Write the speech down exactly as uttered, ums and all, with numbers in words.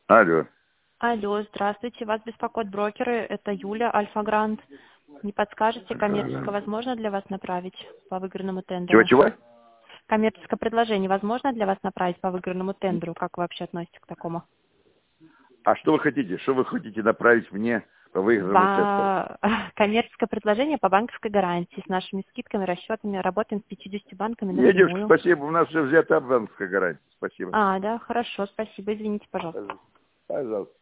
Алло. Алло, здравствуйте. Вас беспокоят брокеры. Это Юля, Альфа-Грант. Не подскажете, коммерческое возможно для вас направить по выигранному тендеру? Чего-чего? Коммерческое предложение возможно для вас направить по выигранному тендеру? Как вы вообще относитесь к такому? А что вы хотите? Что вы хотите направить мне по выигранному тендеру? По... Коммерческое предложение по банковской гарантии с нашими скидками, расчетами. Работаем с пятьюдесятью банками Нет, девушка, напрямую. спасибо. У нас все взято банковская гарантия. Спасибо. А, да, хорошо, спасибо. Извините, пожалуйста. Пожалуйста.